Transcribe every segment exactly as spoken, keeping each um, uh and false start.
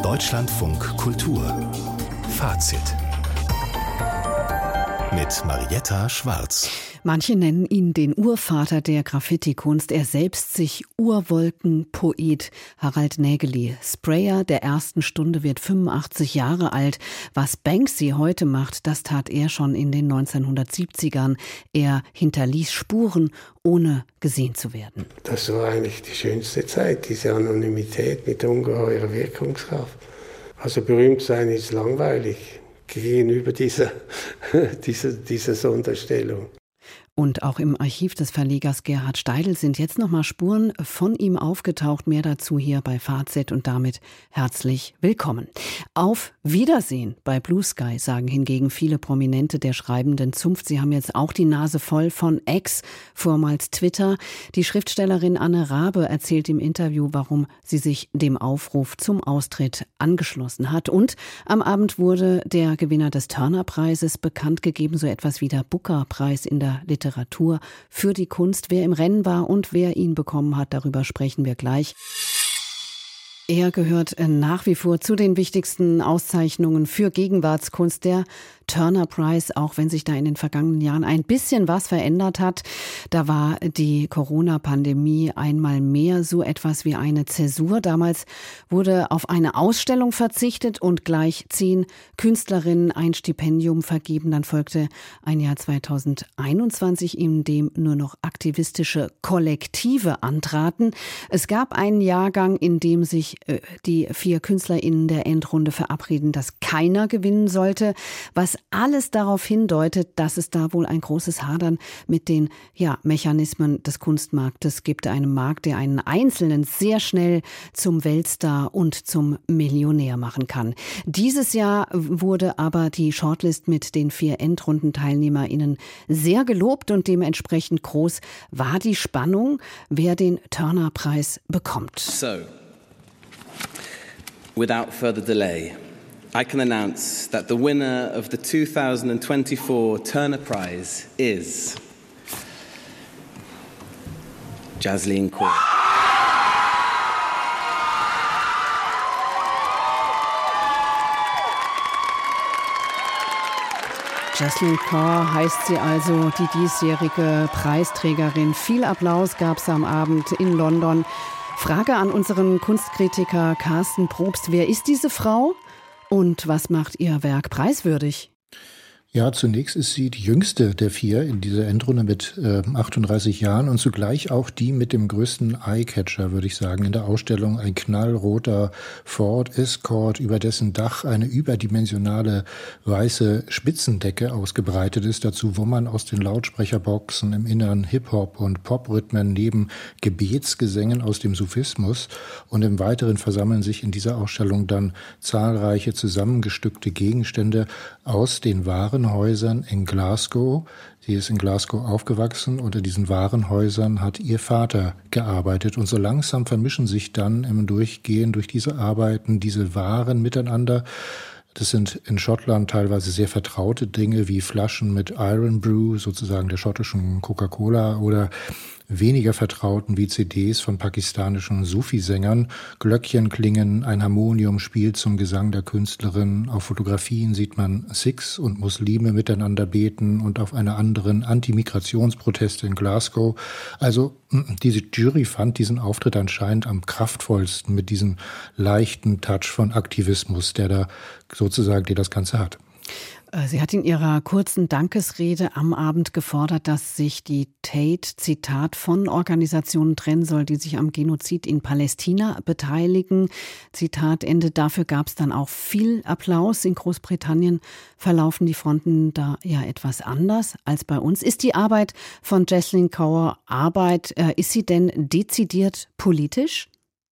Deutschlandfunk Kultur Fazit mit Marietta Schwarz. Manche nennen ihn den Urvater der Graffiti-Kunst, er selbst sich Urwolkenpoet. Harald Nägeli, Sprayer der ersten Stunde, wird fünfundachtzig Jahre alt. Was Banksy heute macht, das tat er schon in den neunzehnhundertsiebzigern. Er hinterließ Spuren, ohne gesehen zu werden. Das war eigentlich die schönste Zeit, diese Anonymität mit ungeheurer Wirkungskraft. Also berühmt sein ist langweilig gegenüber dieser, dieser, dieser Sonderstellung. Und auch im Archiv des Verlegers Gerhard Steidl sind jetzt nochmal Spuren von ihm aufgetaucht. Mehr dazu hier bei Fazit und damit herzlich willkommen. Auf Wiedersehen bei Blue Sky, sagen hingegen viele Prominente der schreibenden Zunft. Sie haben jetzt auch die Nase voll von X, vormals Twitter. Die Schriftstellerin Anne Rabe erzählt im Interview, warum sie sich dem Aufruf zum Austritt angeschlossen hat. Und am Abend wurde der Gewinner des Turner-Preises bekannt gegeben, so etwas wie der Booker-Preis in der Literatur. Literatur für die Kunst. Wer im Rennen war und wer ihn bekommen hat, darüber sprechen wir gleich. Er gehört nach wie vor zu den wichtigsten Auszeichnungen für Gegenwartskunst, der Turner Prize, auch wenn sich da in den vergangenen Jahren ein bisschen was verändert hat. Da war die Corona-Pandemie einmal mehr so etwas wie eine Zäsur. Damals wurde auf eine Ausstellung verzichtet und gleich zehn Künstlerinnen ein Stipendium vergeben. Dann folgte ein Jahr zweitausendeinundzwanzig, in dem nur noch aktivistische Kollektive antraten. Es gab einen Jahrgang, in dem sich äh, die vier KünstlerInnen der Endrunde verabreden, dass keiner gewinnen sollte, was alles darauf hindeutet, dass es da wohl ein großes Hadern mit den ja, Mechanismen des Kunstmarktes gibt. Einem Markt, der einen Einzelnen sehr schnell zum Weltstar und zum Millionär machen kann. Dieses Jahr wurde aber die Shortlist mit den vier EndrundenteilnehmerInnen sehr gelobt und dementsprechend groß war die Spannung, wer den Turner-Preis bekommt. So, without further delay, I can announce that the winner of the two thousand twenty-four Turner Prize is Jaslene Kaur. Jaslene Kaur heißt sie also, die diesjährige Preisträgerin. Viel Applaus gab es am Abend in London. Frage an unseren Kunstkritiker Carsten Probst. Wer ist diese Frau? Und was macht ihr Werk preiswürdig? Ja, zunächst ist sie die jüngste der vier in dieser Endrunde mit äh, achtunddreißig Jahren und zugleich auch die mit dem größten Eyecatcher, würde ich sagen, in der Ausstellung. Ein knallroter Ford Escort, über dessen Dach eine überdimensionale weiße Spitzendecke ausgebreitet ist. Dazu wummern aus den Lautsprecherboxen im Innern Hip-Hop und Pop-Rhythmen neben Gebetsgesängen aus dem Sufismus. Und im Weiteren versammeln sich in dieser Ausstellung dann zahlreiche zusammengestückte Gegenstände aus den Warenhäusern in Glasgow. Sie ist in Glasgow aufgewachsen. Unter diesen Warenhäusern hat ihr Vater gearbeitet. Und so langsam vermischen sich dann im Durchgehen durch diese Arbeiten diese Waren miteinander. Das sind in Schottland teilweise sehr vertraute Dinge wie Flaschen mit Iron Brew, sozusagen der schottischen Coca-Cola, oder weniger vertrauten wie C Ds von pakistanischen Sufi-Sängern. Glöckchen klingen, ein Harmonium spielt zum Gesang der Künstlerin. Auf Fotografien sieht man Sikhs und Muslime miteinander beten und auf einer anderen Anti-Migrationsproteste in Glasgow. Also diese Jury fand diesen Auftritt anscheinend am kraftvollsten mit diesem leichten Touch von Aktivismus, der da sozusagen, der das Ganze hat. Sie hat in ihrer kurzen Dankesrede am Abend gefordert, dass sich die Tate, Zitat, von Organisationen trennen soll, die sich am Genozid in Palästina beteiligen. Zitat Ende. Dafür gab es dann auch viel Applaus. In Großbritannien verlaufen die Fronten da ja etwas anders als bei uns. Ist die Arbeit von Jaslene Kaur Arbeit, äh, ist sie denn dezidiert politisch?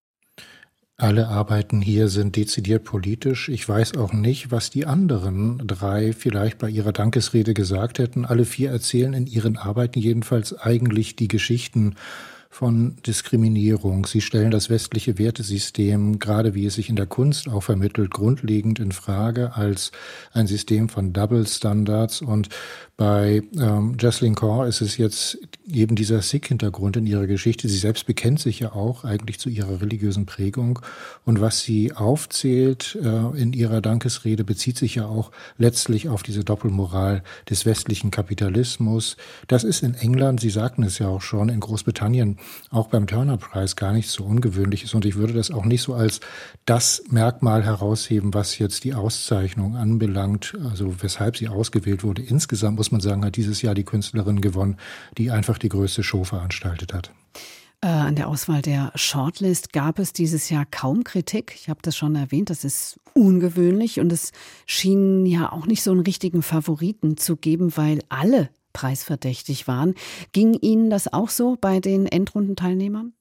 Alle Arbeiten hier sind dezidiert politisch. Ich weiß auch nicht, was die anderen drei vielleicht bei ihrer Dankesrede gesagt hätten. Alle vier erzählen in ihren Arbeiten jedenfalls eigentlich die Geschichten von Diskriminierung. Sie stellen das westliche Wertesystem, gerade wie es sich in der Kunst auch vermittelt, grundlegend in Frage als ein System von Double Standards. Und bei ähm, Jocelyn Corr ist es jetzt eben dieser Sikh-Hintergrund in ihrer Geschichte. Sie selbst bekennt sich ja auch eigentlich zu ihrer religiösen Prägung. Und was sie aufzählt äh, in ihrer Dankesrede, bezieht sich ja auch letztlich auf diese Doppelmoral des westlichen Kapitalismus. Das ist in England, Sie sagten es ja auch schon, in Großbritannien auch beim Turner-Preis gar nicht so ungewöhnlich ist. Und ich würde das auch nicht so als das Merkmal herausheben, was jetzt die Auszeichnung anbelangt, also weshalb sie ausgewählt wurde. Insgesamt muss man sagen, hat dieses Jahr die Künstlerin gewonnen, die einfach die größte Show veranstaltet hat. Äh, an der Auswahl der Shortlist gab es dieses Jahr kaum Kritik. Ich habe das schon erwähnt, das ist ungewöhnlich und es schien ja auch nicht so einen richtigen Favoriten zu geben, weil alle preisverdächtig waren. Ging Ihnen das auch so bei den Endrundenteilnehmern?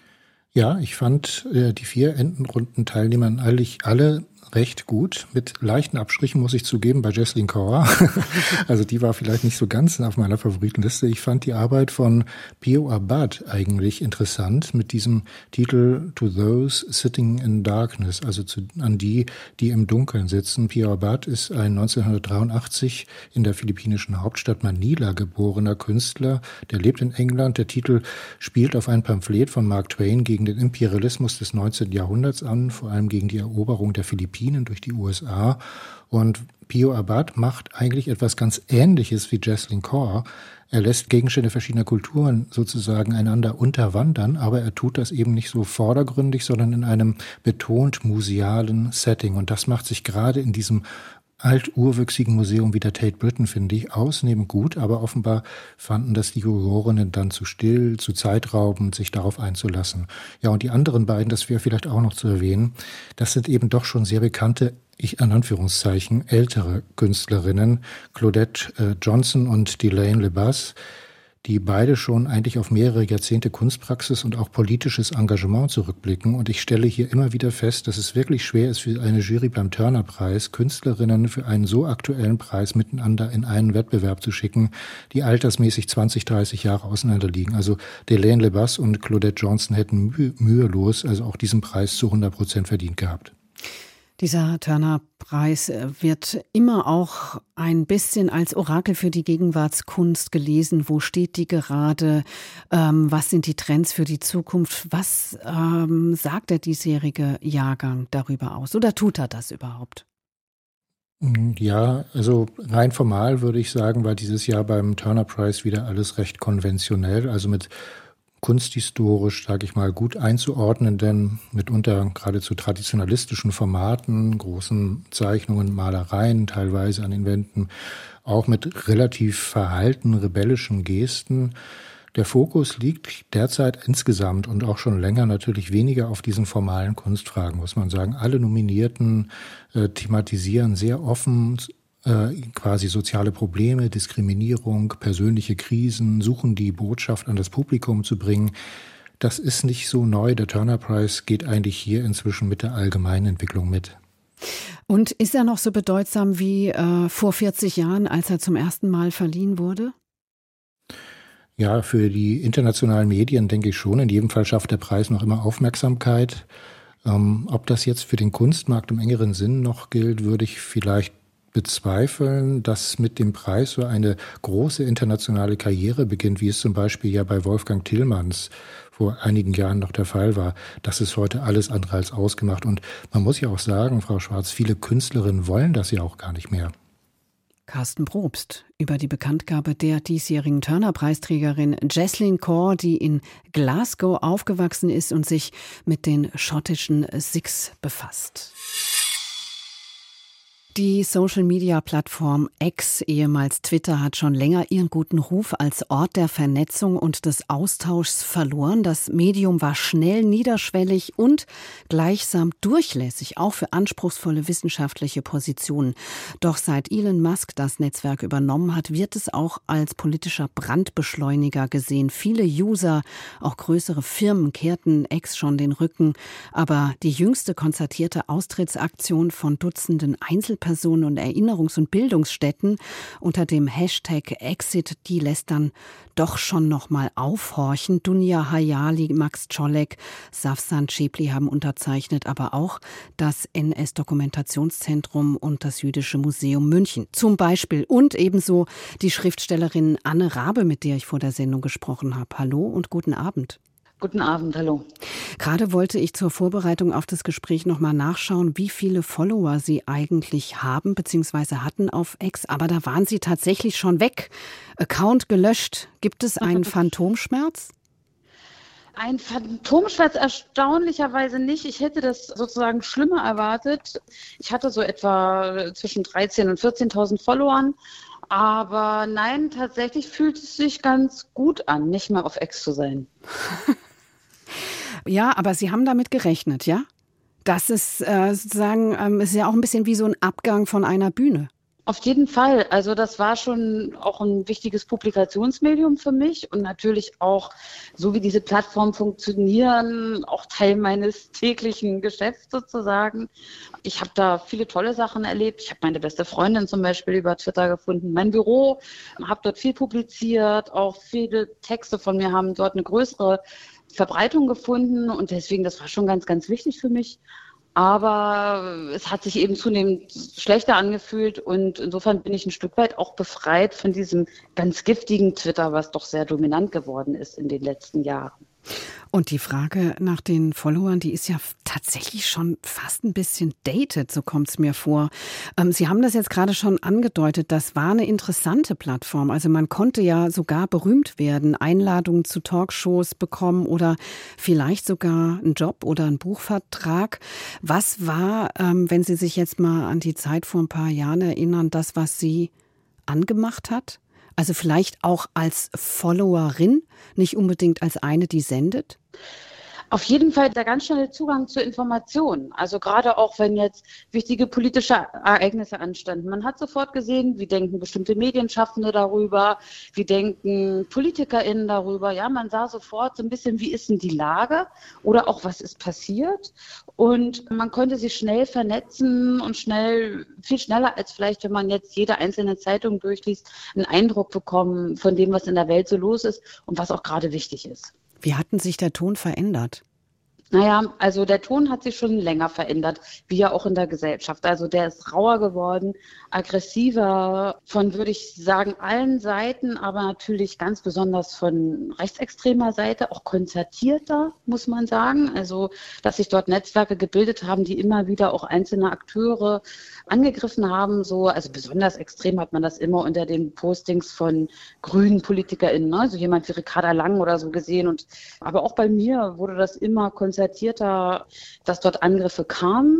Ja, ich fand äh, die vier Endrundenteilnehmer eigentlich alle recht gut. Mit leichten Abstrichen muss ich zugeben bei Jocelyn Corr. Also die war vielleicht nicht so ganz auf meiner Favoritenliste. Ich fand die Arbeit von Pio Abad eigentlich interessant mit diesem Titel To Those Sitting in Darkness, also zu, an die, die im Dunkeln sitzen. Pio Abad ist ein neunzehnhundertdreiundachtzig in der philippinischen Hauptstadt Manila geborener Künstler. Der lebt in England. Der Titel spielt auf ein Pamphlet von Mark Twain gegen den Imperialismus des neunzehnten Jahrhunderts an, vor allem gegen die Eroberung der Philippinen durch die U S A. Und Pio Abad macht eigentlich etwas ganz Ähnliches wie Jocelyn Corr. Er lässt Gegenstände verschiedener Kulturen sozusagen einander unterwandern, aber er tut das eben nicht so vordergründig, sondern in einem betont musealen Setting. Und das macht sich gerade in diesem alturwüchsigen Museum wie der Tate Britain, finde ich, ausnehmend gut, aber offenbar fanden das die Jurorinnen dann zu still, zu zeitraubend, sich darauf einzulassen. Ja, und die anderen beiden, das wäre vielleicht auch noch zu erwähnen, das sind eben doch schon sehr bekannte, ich in Anführungszeichen, ältere Künstlerinnen, Claudette äh, Johnson und Delaine LeBas, die beide schon eigentlich auf mehrere Jahrzehnte Kunstpraxis und auch politisches Engagement zurückblicken. Und ich stelle hier immer wieder fest, dass es wirklich schwer ist für eine Jury beim Turner-Preis, Künstlerinnen für einen so aktuellen Preis miteinander in einen Wettbewerb zu schicken, die altersmäßig zwanzig, dreißig Jahre auseinander liegen. Also Delaine LeBas und Claudette Johnson hätten mühe, mühelos also auch diesen Preis zu hundert Prozent verdient gehabt. Dieser Turner-Preis wird immer auch ein bisschen als Orakel für die Gegenwartskunst gelesen. Wo steht die gerade? Ähm, was sind die Trends für die Zukunft? Was ähm, sagt der diesjährige Jahrgang darüber aus? Oder tut er das überhaupt? Ja, also rein formal würde ich sagen, war dieses Jahr beim Turner-Preis wieder alles recht konventionell, also mit kunsthistorisch, sage ich mal, gut einzuordnenden, mitunter geradezu traditionalistischen Formaten, großen Zeichnungen, Malereien teilweise an den Wänden, auch mit relativ verhalten, rebellischen Gesten. Der Fokus liegt derzeit insgesamt und auch schon länger natürlich weniger auf diesen formalen Kunstfragen, muss man sagen. Alle Nominierten äh, thematisieren sehr offen quasi soziale Probleme, Diskriminierung, persönliche Krisen, suchen die Botschaft an das Publikum zu bringen. Das ist nicht so neu. Der Turner-Preis geht eigentlich hier inzwischen mit der allgemeinen Entwicklung mit. Und ist er noch so bedeutsam wie äh, vor vierzig Jahren, als er zum ersten Mal verliehen wurde? Ja, für die internationalen Medien denke ich schon. In jedem Fall schafft der Preis noch immer Aufmerksamkeit. Ähm, ob das jetzt für den Kunstmarkt im engeren Sinn noch gilt, würde ich vielleicht bezweifeln, dass mit dem Preis so eine große internationale Karriere beginnt, wie es zum Beispiel ja bei Wolfgang Tillmans vor einigen Jahren noch der Fall war. Das ist heute alles andere als ausgemacht. Und man muss ja auch sagen, Frau Schwarz, viele Künstlerinnen wollen das ja auch gar nicht mehr. Carsten Probst über die Bekanntgabe der diesjährigen Turner-Preisträgerin Jocelyn Corr, die in Glasgow aufgewachsen ist und sich mit den schottischen Sikhs befasst. Die Social-Media-Plattform X, ehemals Twitter, hat schon länger ihren guten Ruf als Ort der Vernetzung und des Austauschs verloren. Das Medium war schnell, niederschwellig und gleichsam durchlässig, auch für anspruchsvolle wissenschaftliche Positionen. Doch seit Elon Musk das Netzwerk übernommen hat, wird es auch als politischer Brandbeschleuniger gesehen. Viele User, auch größere Firmen, kehrten X schon den Rücken. Aber die jüngste konzertierte Austrittsaktion von Dutzenden Einzelpersonen Privatpersonen und Erinnerungs- und Bildungsstätten unter dem Hashtag Exit, die lässt dann doch schon noch mal aufhorchen. Dunja Hayali, Max Czolek, Safsan Schäpli haben unterzeichnet, aber auch das N S-Dokumentationszentrum und das Jüdische Museum München zum Beispiel. Und ebenso die Schriftstellerin Anne Rabe, mit der ich vor der Sendung gesprochen habe. Hallo und guten Abend. Guten Abend, hallo. Gerade wollte ich zur Vorbereitung auf das Gespräch noch mal nachschauen, wie viele Follower Sie eigentlich haben bzw. hatten auf X. Aber da waren Sie tatsächlich schon weg. Account gelöscht. Gibt es einen Phantomschmerz? Ein Phantomschmerz erstaunlicherweise nicht. Ich hätte das sozusagen schlimmer erwartet. Ich hatte so etwa zwischen dreizehn und vierzehntausend Followern. Aber nein, tatsächlich fühlt es sich ganz gut an, nicht mehr auf X zu sein. Ja, aber Sie haben damit gerechnet, ja? Das ist äh, sozusagen, ähm, ist ja auch ein bisschen wie so ein Abgang von einer Bühne. Auf jeden Fall. Also das war schon auch ein wichtiges Publikationsmedium für mich und natürlich auch, so wie diese Plattformen funktionieren, auch Teil meines täglichen Geschäfts sozusagen. Ich habe da viele tolle Sachen erlebt. Ich habe meine beste Freundin zum Beispiel über Twitter gefunden. Mein Büro, habe dort viel publiziert. Auch viele Texte von mir haben dort eine größere Verbreitung gefunden und deswegen, das war schon ganz, ganz wichtig für mich. Aber es hat sich eben zunehmend schlechter angefühlt und insofern bin ich ein Stück weit auch befreit von diesem ganz giftigen Twitter, was doch sehr dominant geworden ist in den letzten Jahren. Und die Frage nach den Followern, die ist ja tatsächlich schon fast ein bisschen dated, so kommt es mir vor. Ähm, Sie haben das jetzt gerade schon angedeutet, das war eine interessante Plattform. Also man konnte ja sogar berühmt werden, Einladungen zu Talkshows bekommen oder vielleicht sogar einen Job oder einen Buchvertrag. Was war, ähm, wenn Sie sich jetzt mal an die Zeit vor ein paar Jahren erinnern, das, was Sie angemacht hat? Also vielleicht auch als Followerin, nicht unbedingt als eine, die sendet? Auf jeden Fall der ganz schnelle Zugang zu Informationen. Also gerade auch, wenn jetzt wichtige politische Ereignisse anstanden. Man hat sofort gesehen, wie denken bestimmte Medienschaffende darüber, wie denken PolitikerInnen darüber. Ja, man sah sofort so ein bisschen, wie ist denn die Lage oder auch, was ist passiert. Und man konnte sich schnell vernetzen und schnell, viel schneller als vielleicht, wenn man jetzt jede einzelne Zeitung durchliest, einen Eindruck bekommen von dem, was in der Welt so los ist und was auch gerade wichtig ist. Wie hat denn sich der Ton verändert? Naja, also der Ton hat sich schon länger verändert, wie ja auch in der Gesellschaft. Also der ist rauer geworden, aggressiver von, würde ich sagen, allen Seiten, aber natürlich ganz besonders von rechtsextremer Seite, auch konzertierter, muss man sagen. Also, dass sich dort Netzwerke gebildet haben, die immer wieder auch einzelne Akteure angegriffen haben. So, also besonders extrem hat man das immer unter den Postings von grünen PolitikerInnen, ne? Also jemand wie Ricarda Lang oder so gesehen. Und aber auch bei mir wurde das immer konzertierter, dass dort Angriffe kamen.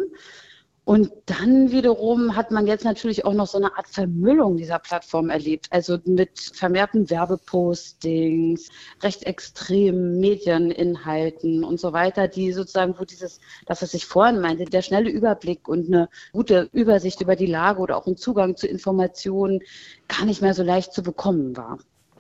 Und dann wiederum hat man jetzt natürlich auch noch so eine Art Vermüllung dieser Plattform erlebt. Also mit vermehrten Werbepostings, rechtsextremen Medieninhalten und so weiter, die sozusagen, wo dieses, das, was ich vorhin meinte, der schnelle Überblick und eine gute Übersicht über die Lage oder auch ein Zugang zu Informationen gar nicht mehr so leicht zu bekommen war.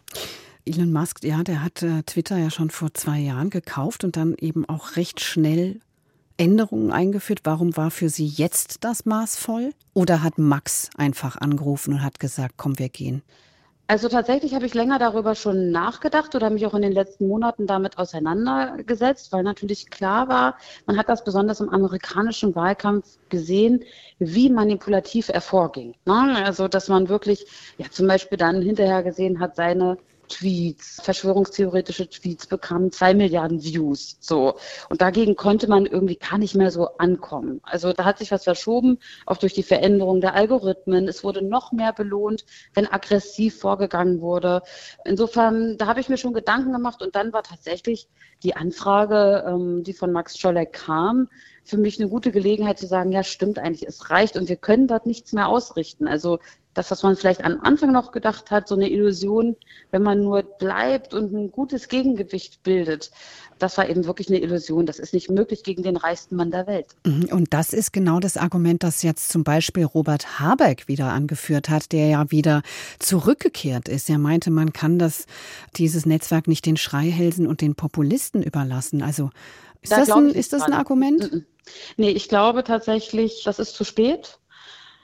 Elon Musk, ja, der hat äh, Twitter ja schon vor zwei Jahren gekauft und dann eben auch recht schnell Änderungen eingeführt. Warum war für Sie jetzt das Maß voll? Oder hat Max einfach angerufen und hat gesagt, komm, wir gehen? Also tatsächlich habe ich länger darüber schon nachgedacht oder mich auch in den letzten Monaten damit auseinandergesetzt, weil natürlich klar war, man hat das besonders im amerikanischen Wahlkampf gesehen, wie manipulativ er vorging. Also dass man wirklich, ja zum Beispiel dann hinterher gesehen hat, seine Tweets, verschwörungstheoretische Tweets bekamen zwei Milliarden Views, so. Und dagegen konnte man irgendwie gar nicht mehr so ankommen. Also da hat sich was verschoben, auch durch die Veränderung der Algorithmen. Es wurde noch mehr belohnt, wenn aggressiv vorgegangen wurde. Insofern, da habe ich mir schon Gedanken gemacht und dann war tatsächlich die Anfrage, ähm, die von Max Czolek kam, für mich eine gute Gelegenheit zu sagen, ja stimmt eigentlich, es reicht und wir können dort nichts mehr ausrichten. Also das, was man vielleicht am Anfang noch gedacht hat, so eine Illusion, wenn man nur bleibt und ein gutes Gegengewicht bildet, das war eben wirklich eine Illusion. Das ist nicht möglich gegen den reichsten Mann der Welt. Und das ist genau das Argument, das jetzt zum Beispiel Robert Habeck wieder angeführt hat, der ja wieder zurückgekehrt ist. Er meinte, man kann das, dieses Netzwerk nicht den Schreihälsen und den Populisten überlassen. Also ist da das, ein, ist das ein Argument? Nee, ich glaube tatsächlich, das ist zu spät.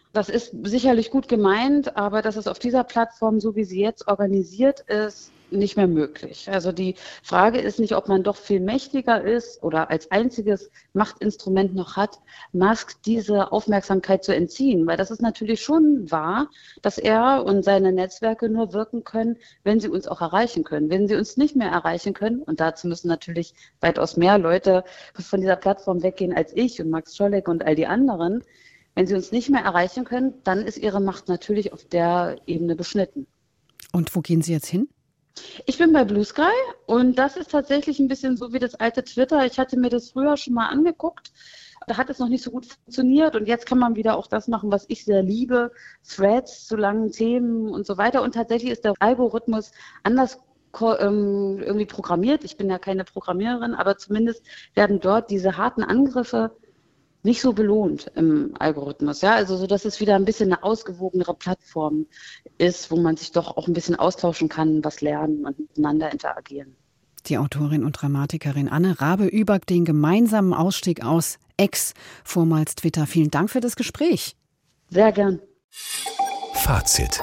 Das ist sicherlich gut gemeint, aber das ist auf dieser Plattform, so wie sie jetzt organisiert ist, nicht mehr möglich. Also die Frage ist nicht, ob man doch viel mächtiger ist oder als einziges Machtinstrument noch hat, Musk diese Aufmerksamkeit zu entziehen. Weil das ist natürlich schon wahr, dass er und seine Netzwerke nur wirken können, wenn sie uns auch erreichen können. Wenn sie uns nicht mehr erreichen können, und dazu müssen natürlich weitaus mehr Leute von dieser Plattform weggehen als ich und Max Scholleck und all die anderen, wenn sie uns nicht mehr erreichen können, dann ist ihre Macht natürlich auf der Ebene beschnitten. Und wo gehen Sie jetzt hin? Ich bin bei Blue Sky und das ist tatsächlich ein bisschen so wie das alte Twitter. Ich hatte mir das früher schon mal angeguckt. Da hat es noch nicht so gut funktioniert und jetzt kann man wieder auch das machen, was ich sehr liebe. Threads zu langen Themen und so weiter. Und tatsächlich ist der Algorithmus anders irgendwie programmiert. Ich bin ja keine Programmiererin, aber zumindest werden dort diese harten Angriffe nicht so belohnt im Algorithmus, ja, also so, dass es wieder ein bisschen eine ausgewogenere Plattform ist, wo man sich doch auch ein bisschen austauschen kann, was lernen und miteinander interagieren. Die Autorin und Dramatikerin Anne Rabe über den gemeinsamen Ausstieg aus X, vormals Twitter. Vielen Dank für das Gespräch. Sehr gern. Fazit.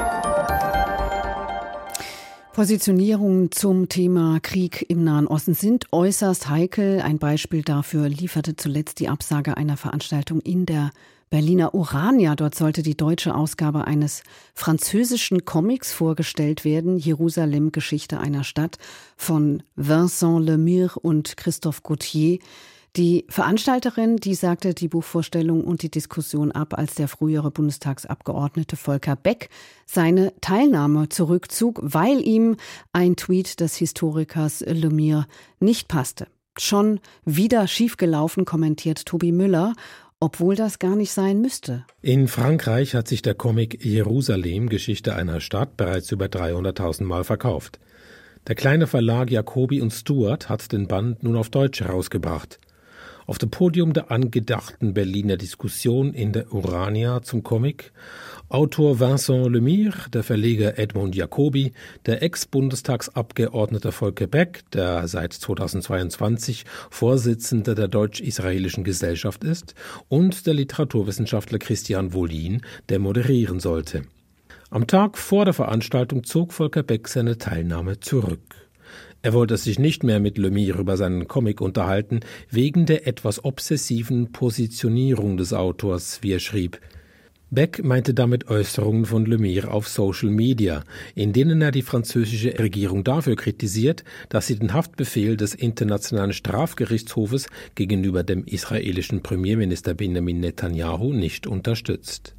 Positionierungen zum Thema Krieg im Nahen Osten sind äußerst heikel. Ein Beispiel dafür lieferte zuletzt die Absage einer Veranstaltung in der Berliner Urania. Dort sollte die deutsche Ausgabe eines französischen Comics vorgestellt werden, Jerusalem, Geschichte einer Stadt, von Vincent Lemire und Christophe Gauthier. Die Veranstalterin, die sagte die Buchvorstellung und die Diskussion ab, als der frühere Bundestagsabgeordnete Volker Beck seine Teilnahme zurückzog, weil ihm ein Tweet des Historikers Lemire nicht passte. Schon wieder schiefgelaufen, kommentiert Tobi Müller, obwohl das gar nicht sein müsste. In Frankreich hat sich der Comic Jerusalem, Geschichte einer Stadt, bereits über dreihunderttausend Mal verkauft. Der kleine Verlag Jacobi und Stewart hat den Band nun auf Deutsch herausgebracht. Auf dem Podium der angedachten Berliner Diskussion in der Urania zum Comic Autor Vincent Lemire, der Verleger Edmond Jacobi, der Ex-Bundestagsabgeordnete Volker Beck, der seit zweitausendzweiundzwanzig Vorsitzender der Deutsch-Israelischen Gesellschaft ist, und der Literaturwissenschaftler Christian Wollin, der moderieren sollte. Am Tag vor der Veranstaltung zog Volker Beck seine Teilnahme zurück. Er wollte sich nicht mehr mit Lemire über seinen Comic unterhalten, wegen der etwas obsessiven Positionierung des Autors, wie er schrieb. Beck meinte damit Äußerungen von Lemire auf Social Media, in denen er die französische Regierung dafür kritisiert, dass sie den Haftbefehl des Internationalen Strafgerichtshofes gegenüber dem israelischen Premierminister Benjamin Netanyahu nicht unterstützt.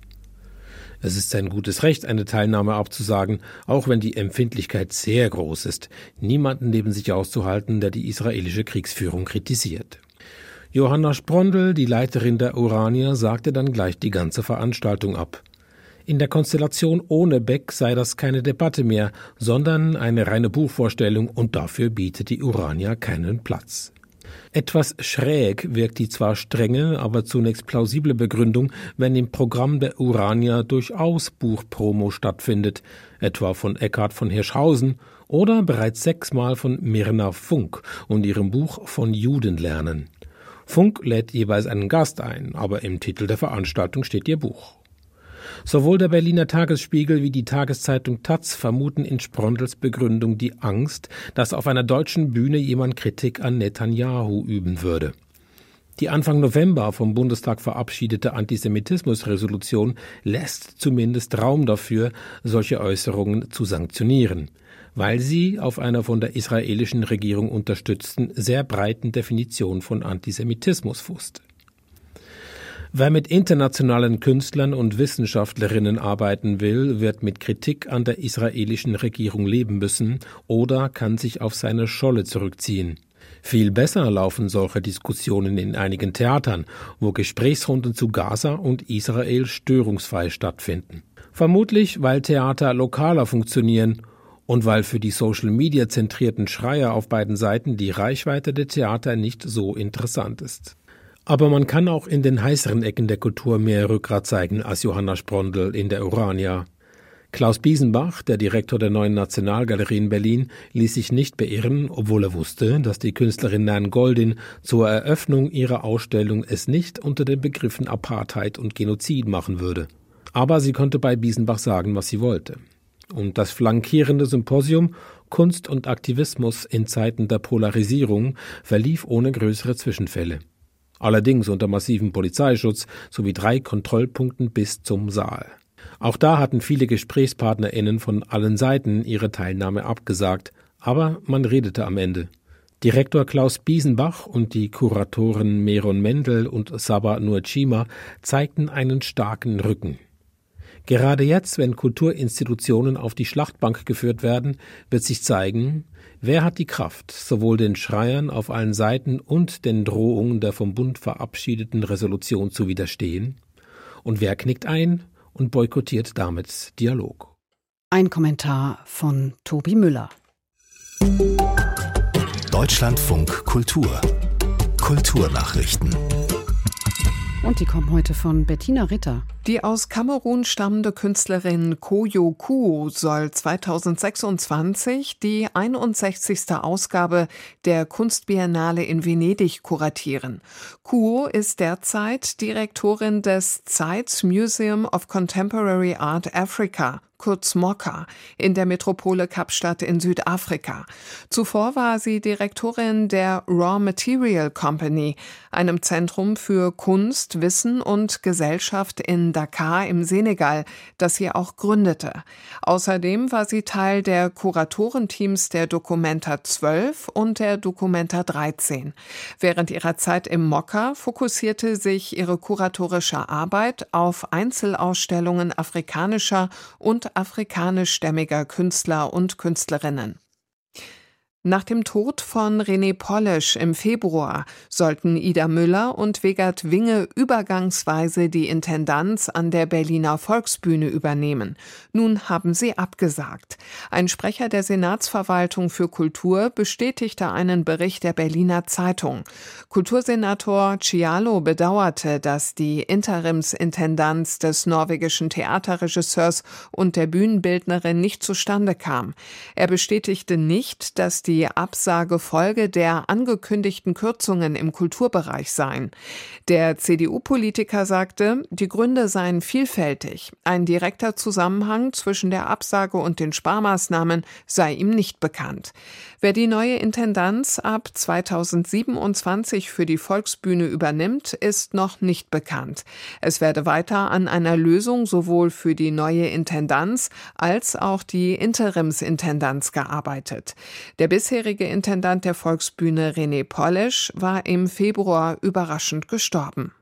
Es ist sein gutes Recht, eine Teilnahme abzusagen, auch wenn die Empfindlichkeit sehr groß ist, niemanden neben sich auszuhalten, der die israelische Kriegsführung kritisiert. Johanna Sprondel, die Leiterin der Urania, sagte dann gleich die ganze Veranstaltung ab. In der Konstellation ohne Beck sei das keine Debatte mehr, sondern eine reine Buchvorstellung, und dafür bietet die Urania keinen Platz. Etwas schräg wirkt die zwar strenge, aber zunächst plausible Begründung, wenn im Programm der Urania durchaus Buchpromo stattfindet, etwa von Eckhard von Hirschhausen oder bereits sechsmal von Mirna Funk und ihrem Buch Von Juden lernen. Funk lädt jeweils einen Gast ein, aber im Titel der Veranstaltung steht ihr Buch. Sowohl der Berliner Tagesspiegel wie die Tageszeitung Taz vermuten in Sprondels Begründung die Angst, dass auf einer deutschen Bühne jemand Kritik an Netanyahu üben würde. Die Anfang November vom Bundestag verabschiedete Antisemitismusresolution lässt zumindest Raum dafür, solche Äußerungen zu sanktionieren, weil sie auf einer von der israelischen Regierung unterstützten, sehr breiten Definition von Antisemitismus fußt. Wer mit internationalen Künstlern und Wissenschaftlerinnen arbeiten will, wird mit Kritik an der israelischen Regierung leben müssen oder kann sich auf seine Scholle zurückziehen. Viel besser laufen solche Diskussionen in einigen Theatern, wo Gesprächsrunden zu Gaza und Israel störungsfrei stattfinden. Vermutlich, weil Theater lokaler funktionieren und weil für die Social-Media-zentrierten Schreier auf beiden Seiten die Reichweite der Theater nicht so interessant ist. Aber man kann auch in den heißeren Ecken der Kultur mehr Rückgrat zeigen als Johanna Sprondel in der Urania. Klaus Biesenbach, der Direktor der Neuen Nationalgalerie in Berlin, ließ sich nicht beirren, obwohl er wusste, dass die Künstlerin Nan Goldin zur Eröffnung ihrer Ausstellung es nicht unter den Begriffen Apartheid und Genozid machen würde. Aber sie konnte bei Biesenbach sagen, was sie wollte. Und das flankierende Symposium Kunst und Aktivismus in Zeiten der Polarisierung verlief ohne größere Zwischenfälle. Allerdings unter massivem Polizeischutz sowie drei Kontrollpunkten bis zum Saal. Auch da hatten viele GesprächspartnerInnen von allen Seiten ihre Teilnahme abgesagt, aber man redete am Ende. Direktor Klaus Biesenbach und die Kuratoren Meron Mendel und Saba Nurchima zeigten einen starken Rücken. Gerade jetzt, wenn Kulturinstitutionen auf die Schlachtbank geführt werden, wird sich zeigen, wer hat die Kraft, sowohl den Schreiern auf allen Seiten und den Drohungen der vom Bund verabschiedeten Resolution zu widerstehen, und wer knickt ein und boykottiert damit Dialog. Ein Kommentar von Tobi Müller. Deutschlandfunk Kultur. Kulturnachrichten. Und die kommen heute von Bettina Ritter. Die aus Kamerun stammende Künstlerin Koyo Kuo soll zweitausendsechsundzwanzig die einundsechzigste Ausgabe der Kunstbiennale in Venedig kuratieren. Kuo ist derzeit Direktorin des Zeitz Museum of Contemporary Art Africa, kurz MOCA, in der Metropole Kapstadt in Südafrika. Zuvor war sie Direktorin der Raw Material Company, einem Zentrum für Kunst, Wissen und Gesellschaft in Dakar im Senegal, das sie auch gründete. Außerdem war sie Teil der Kuratorenteams der Documenta zwölf und der Documenta dreizehn. Während ihrer Zeit im MOCA fokussierte sich ihre kuratorische Arbeit auf Einzelausstellungen afrikanischer und afrikanischstämmiger Künstler und Künstlerinnen. Nach dem Tod von René Polish im Februar sollten Ida Müller und Wegert Winge übergangsweise die Intendanz an der Berliner Volksbühne übernehmen. Nun haben sie abgesagt. Ein Sprecher der Senatsverwaltung für Kultur bestätigte einen Bericht der Berliner Zeitung. Kultursenator Cialo bedauerte, dass die Interimsintendanz des norwegischen Theaterregisseurs und der Bühnenbildnerin nicht zustande kam. Er bestätigte nicht, dass die Die Absage Folge der angekündigten Kürzungen im Kulturbereich seien. Der C D U-Politiker sagte, die Gründe seien vielfältig. Ein direkter Zusammenhang zwischen der Absage und den Sparmaßnahmen sei ihm nicht bekannt. Wer die neue Intendanz ab zweitausendsiebenundzwanzig für die Volksbühne übernimmt, ist noch nicht bekannt. Es werde weiter an einer Lösung sowohl für die neue Intendanz als auch die Interimsintendanz gearbeitet. Der bisherige Intendant der Volksbühne René Polish war im Februar überraschend gestorben.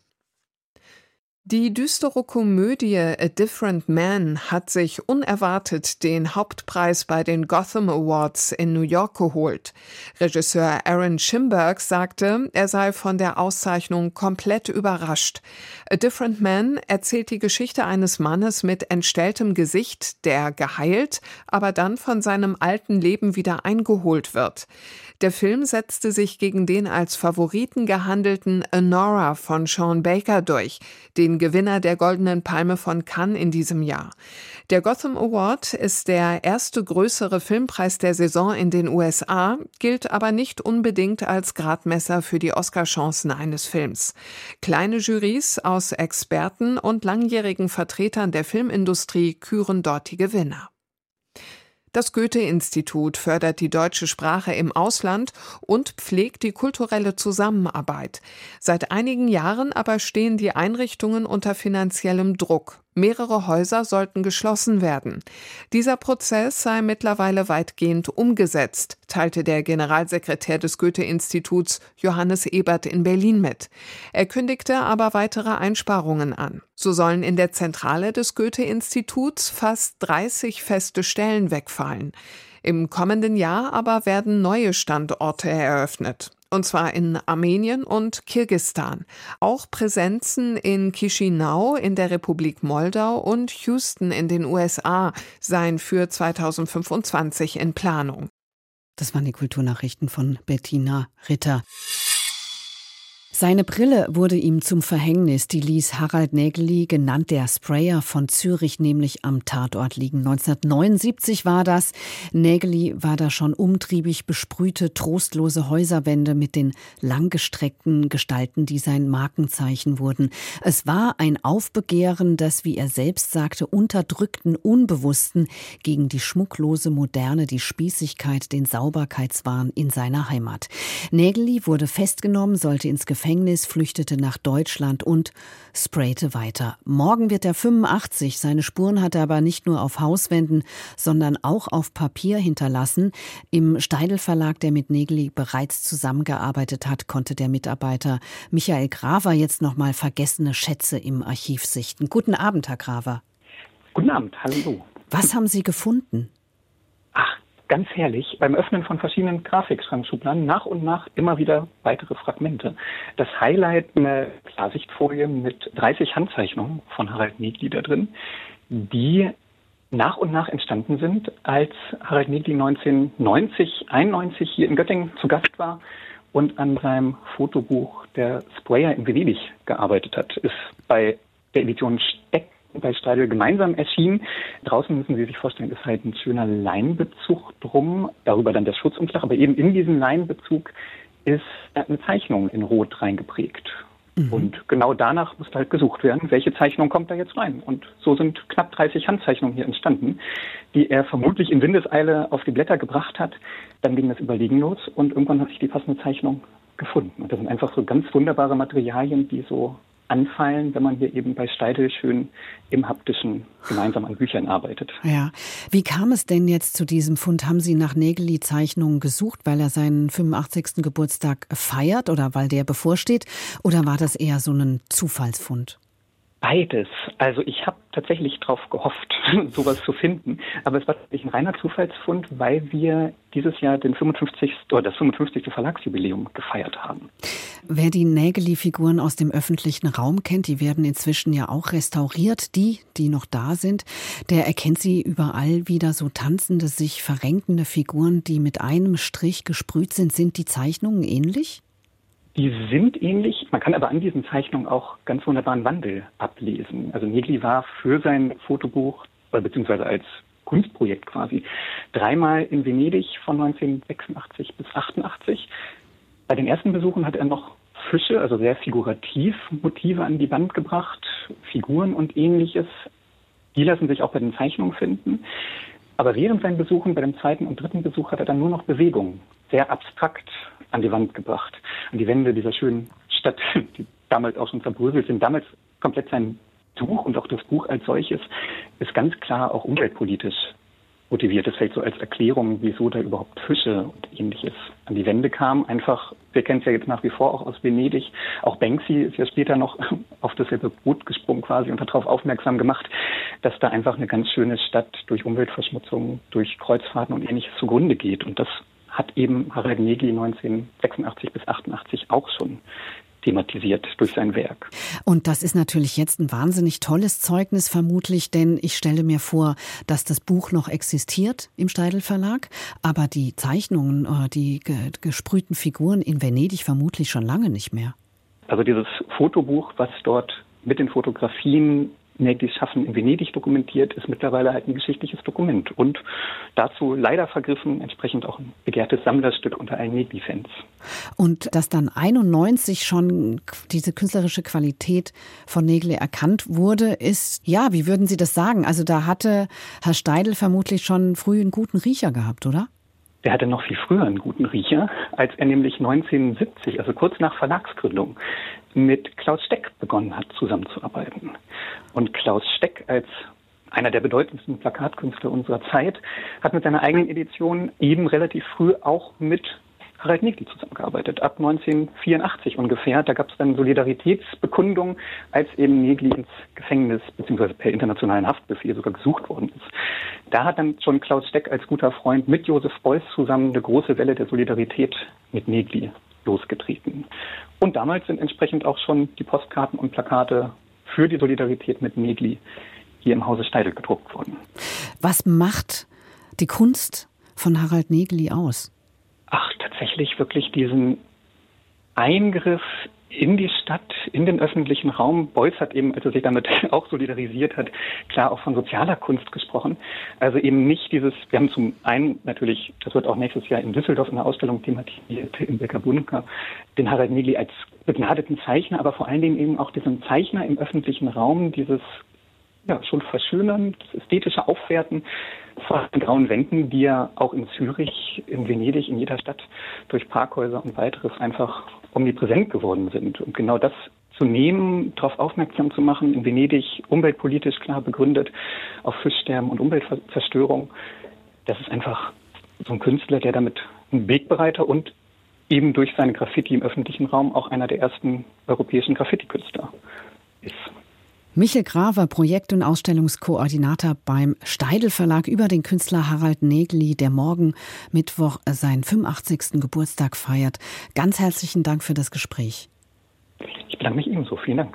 Die düstere Komödie A Different Man hat sich unerwartet den Hauptpreis bei den Gotham Awards in New York geholt. Regisseur Aaron Schimberg sagte, er sei von der Auszeichnung komplett überrascht. A Different Man erzählt die Geschichte eines Mannes mit entstelltem Gesicht, der geheilt, aber dann von seinem alten Leben wieder eingeholt wird. Der Film setzte sich gegen den als Favoriten gehandelten Anora von Sean Baker durch, den Gewinner der Goldenen Palme von Cannes in diesem Jahr. Der Gotham Award ist der erste größere Filmpreis der Saison in den U S A, gilt aber nicht unbedingt als Gradmesser für die Oscarchancen eines Films. Kleine Jurys aus Experten und langjährigen Vertretern der Filmindustrie küren dort die Gewinner. Das Goethe-Institut fördert die deutsche Sprache im Ausland und pflegt die kulturelle Zusammenarbeit. Seit einigen Jahren aber stehen die Einrichtungen unter finanziellem Druck. Mehrere Häuser sollten geschlossen werden. Dieser Prozess sei mittlerweile weitgehend umgesetzt, teilte der Generalsekretär des Goethe-Instituts Johannes Ebert in Berlin mit. Er kündigte aber weitere Einsparungen an. So sollen in der Zentrale des Goethe-Instituts fast dreißig feste Stellen wegfallen. Im kommenden Jahr aber werden neue Standorte eröffnet. Und zwar in Armenien und Kirgisistan. Auch Präsenzen in Chișinău in der Republik Moldau und Houston in den U S A seien für zweitausendfünfundzwanzig in Planung. Das waren die Kulturnachrichten von Bettina Ritter. Seine Brille wurde ihm zum Verhängnis. Die ließ Harald Nägeli, genannt der Sprayer von Zürich, nämlich am Tatort liegen. neunzehnhundertneunundsiebzig war das. Nägeli war da schon umtriebig, besprühte trostlose Häuserwände mit den langgestreckten Gestalten, die sein Markenzeichen wurden. Es war ein Aufbegehren des, wie er selbst sagte, unterdrückten Unbewussten gegen die schmucklose Moderne, die Spießigkeit, den Sauberkeitswahn in seiner Heimat. Nägeli wurde festgenommen, sollte ins Gefängnis, flüchtete nach Deutschland und sprayte weiter. Morgen wird er fünfundachtzig. Seine Spuren hat er aber nicht nur auf Hauswänden, sondern auch auf Papier hinterlassen. Im Steidl Verlag, der mit Nägeli bereits zusammengearbeitet hat, konnte der Mitarbeiter Michael Graver jetzt noch mal vergessene Schätze im Archiv sichten. Guten Abend, Herr Graver. Guten Abend, hallo. Was haben Sie gefunden? Ach, ganz herrlich. Beim Öffnen von verschiedenen Grafikschrankschubladen nach und nach immer wieder weitere Fragmente. Das Highlight, eine Klarsichtfolie mit dreißig Handzeichnungen von Harald Nägeli da drin, die nach und nach entstanden sind, als Harald Nägeli neunzehnhundertneunzig, einundneunzig hier in Göttingen zu Gast war und an seinem Fotobuch Der Sprayer in Venedig gearbeitet hat. Ist bei der Edition Steck bei Steidl gemeinsam erschienen. Draußen müssen Sie sich vorstellen, ist halt ein schöner Leinbezug drum, darüber dann der Schutzumschlag, aber eben in diesen Leinbezug ist eine Zeichnung in Rot reingeprägt. Mhm. Und genau danach musste halt gesucht werden, welche Zeichnung kommt da jetzt rein. Und so sind knapp dreißig Handzeichnungen hier entstanden, die er vermutlich in Windeseile auf die Blätter gebracht hat. Dann ging das Überlegen los und irgendwann hat sich die passende Zeichnung gefunden. Und das sind einfach so ganz wunderbare Materialien, die so anfallen, wenn man hier eben bei Steidl schön im Haptischen gemeinsam an Büchern arbeitet. Ja. Wie kam es denn jetzt zu diesem Fund? Haben Sie nach Nägeli-Zeichnungen gesucht, weil er seinen fünfundachtzigsten Geburtstag feiert oder weil der bevorsteht? Oder war das eher so ein Zufallsfund? Beides. Also ich habe tatsächlich darauf gehofft, sowas zu finden. Aber es war tatsächlich ein reiner Zufallsfund, weil wir dieses Jahr den fünfundfünfzigsten oder das fünfundfünfzigste Verlagsjubiläum gefeiert haben. Wer die Nägeli-Figuren aus dem öffentlichen Raum kennt, die werden inzwischen ja auch restauriert. Die, die noch da sind, der erkennt sie überall wieder, so tanzende, sich verrenkende Figuren, die mit einem Strich gesprüht sind. Sind die Zeichnungen ähnlich? Die sind ähnlich, man kann aber an diesen Zeichnungen auch ganz wunderbaren Wandel ablesen. Also Nägeli war für sein Fotobuch, beziehungsweise als Kunstprojekt quasi, dreimal in Venedig von neunzehnhundertsechsundachtzig bis achtundachtzig. Bei den ersten Besuchen hat er noch Fische, also sehr figurativ Motive an die Wand gebracht, Figuren und Ähnliches. Die lassen sich auch bei den Zeichnungen finden. Aber während seinen Besuchen, bei dem zweiten und dritten Besuch, hat er dann nur noch Bewegungen, sehr abstrakt an die Wand gebracht. An die Wände dieser schönen Stadt, die damals auch schon zerbröselt sind. Damals komplett sein Buch und auch das Buch als solches ist ganz klar auch umweltpolitisch motiviert. Das fällt so als Erklärung, wieso da überhaupt Fische und Ähnliches an die Wände kamen. Einfach, wir kennen es ja jetzt nach wie vor auch aus Venedig. Auch Banksy ist ja später noch auf dasselbe Boot gesprungen quasi und hat darauf aufmerksam gemacht, dass da einfach eine ganz schöne Stadt durch Umweltverschmutzung, durch Kreuzfahrten und Ähnliches zugrunde geht. Und das hat eben Harald Nägeli neunzehnhundertsechsundachtzig bis achtundachtzig auch schon thematisiert durch sein Werk. Und das ist natürlich jetzt ein wahnsinnig tolles Zeugnis vermutlich, denn ich stelle mir vor, dass das Buch noch existiert im Steidl Verlag, aber die Zeichnungen, die gesprühten Figuren in Venedig vermutlich schon lange nicht mehr. Also dieses Fotobuch, was dort mit den Fotografien Nägelis Schaffen in Venedig dokumentiert, ist mittlerweile halt ein geschichtliches Dokument und dazu leider vergriffen, entsprechend auch ein begehrtes Sammlerstück unter allen Nägeli-Fans. Und dass dann einundneunzig schon diese künstlerische Qualität von Nägeli erkannt wurde, ist, ja, wie würden Sie das sagen? Also da hatte Herr Steidl vermutlich schon früh einen guten Riecher gehabt, oder? Der hatte noch viel früher einen guten Riecher, als er nämlich neunzehnhundertsiebzig, also kurz nach Verlagsgründung, mit Klaus Steck begonnen hat, zusammenzuarbeiten. Und Klaus Steck als einer der bedeutendsten Plakatkünstler unserer Zeit hat mit seiner eigenen Edition eben relativ früh auch mit Harald Nägeli zusammengearbeitet, ab neunzehnhundertvierundachtzig ungefähr. Da gab es dann Solidaritätsbekundungen, als eben Nägeli ins Gefängnis bzw. per internationalen Haftbefehl sogar gesucht worden ist. Da hat dann schon Klaus Steck als guter Freund mit Josef Beuys zusammen eine große Welle der Solidarität mit Nägeli losgetreten. Und damals sind entsprechend auch schon die Postkarten und Plakate für die Solidarität mit Nägeli hier im Hause Steidl gedruckt worden. Was macht die Kunst von Harald Nägeli aus? Ach, tatsächlich wirklich diesen Eingriff in die Stadt, in den öffentlichen Raum. Beuys hat eben, als er sich damit auch solidarisiert hat, klar auch von sozialer Kunst gesprochen. Also eben nicht dieses, wir haben zum einen natürlich, das wird auch nächstes Jahr in Düsseldorf in der Ausstellung thematisiert, im Becker Bunker, den Harald Negli als begnadeten Zeichner, aber vor allen Dingen eben auch diesen Zeichner im öffentlichen Raum, dieses ja schon Verschönern, das ästhetische Aufwerten von den grauen Wänden, die ja auch in Zürich, in Venedig, in jeder Stadt durch Parkhäuser und weiteres einfach omnipräsent geworden sind. Und genau das zu nehmen, darauf aufmerksam zu machen, in Venedig umweltpolitisch klar begründet, auf Fischsterben und Umweltzerstörung, das ist einfach so ein Künstler, der damit ein Wegbereiter und eben durch seine Graffiti im öffentlichen Raum auch einer der ersten europäischen Graffiti-Künstler ist. Michel Graver, Projekt- und Ausstellungskoordinator beim Steidl Verlag über den Künstler Harald Negli, der morgen Mittwoch seinen fünfundachtzigsten Geburtstag feiert. Ganz herzlichen Dank für das Gespräch. Ich bedanke mich ebenso. Vielen Dank.